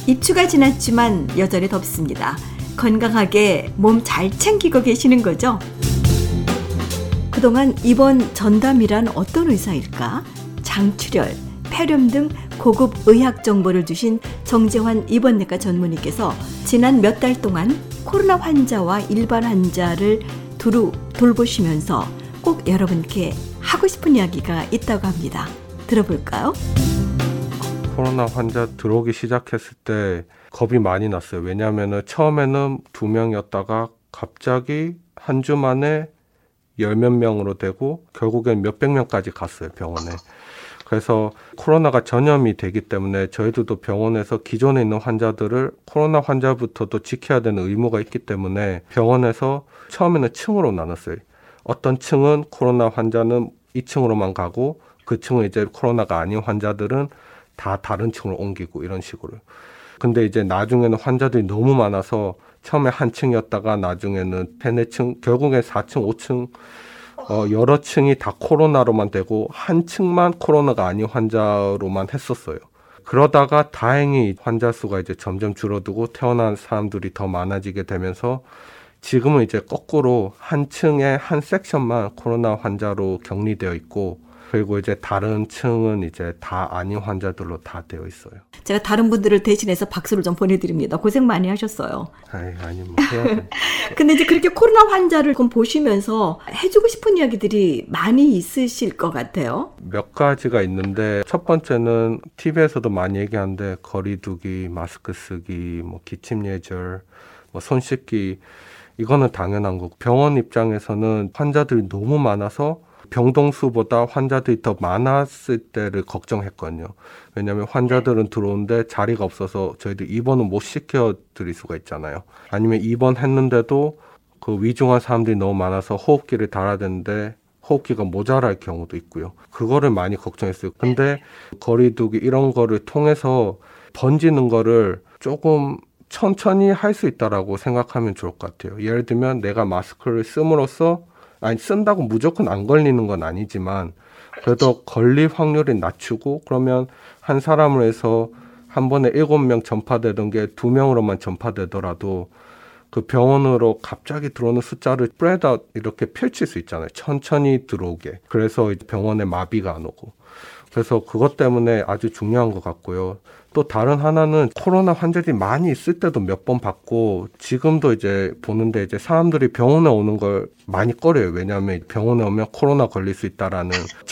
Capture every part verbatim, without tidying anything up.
입추가 지났지만 여전히 덥습니다. 건강하게 몸 잘 챙기고 계시는 거죠? 그동안 입원 전담이란 어떤 의사일까? 장출혈, 폐렴 등 고급 의학 정보를 주신 정재환 입원내과 전문의께서 지난 몇 달 동안 코로나 환자와 일반 환자를 두루 돌보시면서 꼭 여러분께 하고 싶은 이야기가 있다고 합니다. 들어볼까요? 코로나 환자 들어오기 시작했을 때 겁이 많이 났어요. 왜냐하면 처음에는 두 명이었다가 갑자기 한 주 만에 열 몇 명으로 되고 결국엔 몇백 명까지 갔어요, 병원에. 그래서 코로나가 전염이 되기 때문에 저희들도 병원에서 기존에 있는 환자들을 코로나 환자부터도 지켜야 되는 의무가 있기 때문에 병원에서 처음에는 층으로 나눴어요. 어떤 층은 코로나 환자는 이 층으로만 가고 그 층은 이제 코로나가 아닌 환자들은 다 다른 층으로 옮기고 이런 식으로. 근데 이제 나중에는 환자들이 너무 많아서 처음에 한 층이었다가 나중에는 세네 층, 결국엔 사 층, 오 층 어, 여러 층이 다 코로나로만 되고 한 층만 코로나가 아닌 환자로만 했었어요. 그러다가 다행히 환자 수가 이제 점점 줄어들고 태어난 사람들이 더 많아지게 되면서 지금은 이제 거꾸로 한 층에 한 섹션만 코로나 환자로 격리되어 있고 그리고 이제 다른 층은 이제 다 아닌 환자들로 다 되어 있어요. 제가 다른 분들을 대신해서 박수를 좀 보내드립니다. 고생 많이 하셨어요. 아니, 아니, 뭐 해야 돼. 근데 이제 그렇게 코로나 환자를 보시면서 해주고 싶은 이야기들이 많이 있으실 것 같아요. 몇 가지가 있는데 첫 번째는 티비에서도 많이 얘기하는데 거리두기, 마스크 쓰기, 뭐 기침 예절, 뭐 손 씻기 이거는 당연한 거고 병원 입장에서는 환자들이 너무 많아서 병동수보다 환자들이 더 많았을 때를 걱정했거든요. 왜냐하면 환자들은 들어오는데 자리가 없어서 저희들 입원은 못 시켜드릴 수가 있잖아요. 아니면 입원했는데도 그 위중한 사람들이 너무 많아서 호흡기를 달아야 되는데 호흡기가 모자랄 경우도 있고요. 그거를 많이 걱정했어요. 근데 거리두기 이런 거를 통해서 번지는 거를 조금 천천히 할 수 있다라고 생각하면 좋을 것 같아요. 예를 들면 내가 마스크를 씀으로써 아니 쓴다고 무조건 안 걸리는 건 아니지만 그래도 걸릴 확률이 낮추고 그러면 한 사람을 해서 한 번에 일곱 명 전파되던 게 두 명으로만 전파되더라도 그 병원으로 갑자기 들어오는 숫자를 스프레드 아웃 이렇게 펼칠 수 있잖아요. 천천히 들어오게. 그래서 병원에 마비가 안 오고. 그래서 그것 때문에 아주 중요한 것 같고요. 또 다른 하나는 코로나 환자들이 많이 있을 때도 몇 번 봤고 지금도 이제 보는데 이제 사람들이 병원에 오는 걸 많이 꺼려요. 왜냐하면 병원에 오면 코로나 걸릴 수 있다라는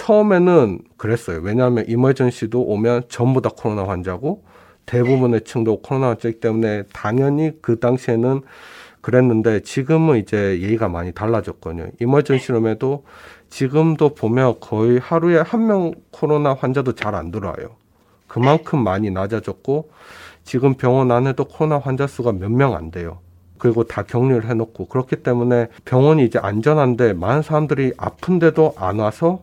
처음에는 그랬어요. 왜냐하면 이머전시도 오면 전부 다 코로나 환자고 대부분의 층도 코로나 환자이기 때문에 당연히 그 당시에는 그랬는데 지금은 이제 예의가 많이 달라졌거든요. 이머전시룸에도 지금도 보면 거의 하루에 한 명 코로나 환자도 잘 안 들어와요. 그만큼 많이 낮아졌고 지금 병원 안에도 코로나 환자 수가 몇 명 안 돼요. 그리고 다 격리를 해놓고 그렇기 때문에 병원이 이제 안전한데 많은 사람들이 아픈데도 안 와서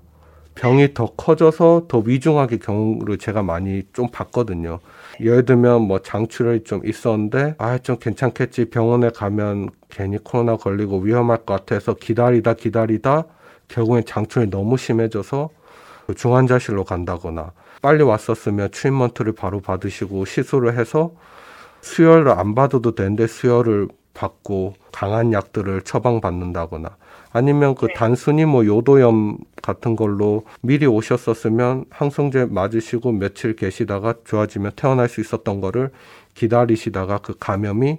병이 더 커져서 더 위중하게 경우를 제가 많이 좀 봤거든요. 예를 들면 뭐 장출혈이 좀 있었는데 아 좀 괜찮겠지 병원에 가면 괜히 코로나 걸리고 위험할 것 같아서 기다리다 기다리다 결국엔 장출혈이 너무 심해져서 중환자실로 간다거나 빨리 왔었으면 트리트먼트를 바로 받으시고 시술을 해서 수혈을 안 받아도 되는데 수혈을 받고 강한 약들을 처방받는다거나 아니면 그 단순히 뭐 요도염 같은 걸로 미리 오셨었으면 항생제 맞으시고 며칠 계시다가 좋아지면 퇴원할 수 있었던 거를 기다리시다가 그 감염이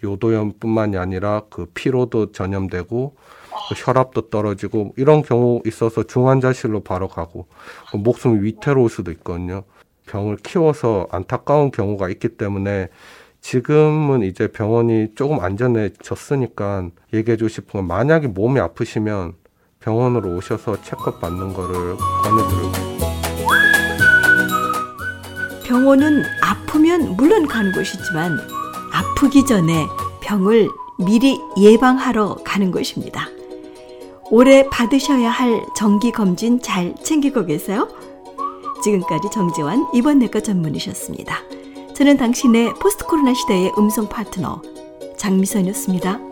요도염뿐만이 아니라 그 피로도 전염되고 그 혈압도 떨어지고 이런 경우 있어서 중환자실로 바로 가고 목숨이 위태로울 수도 있거든요. 병을 키워서 안타까운 경우가 있기 때문에 지금은 이제 병원이 조금 안전해졌으니까 얘기해 주고 싶은 건 만약에 몸이 아프시면 병원으로 오셔서 체크업 받는 거를 권해드리고 병원은 아프면 물론 가는 곳이지만 아프기 전에 병을 미리 예방하러 가는 곳입니다. 올해 받으셔야 할 정기검진 잘 챙기고 계세요? 지금까지 정재환 입원내과 전문의셨습니다. 저는 당신의 포스트 코로나 시대의 음성 파트너 장미선이었습니다.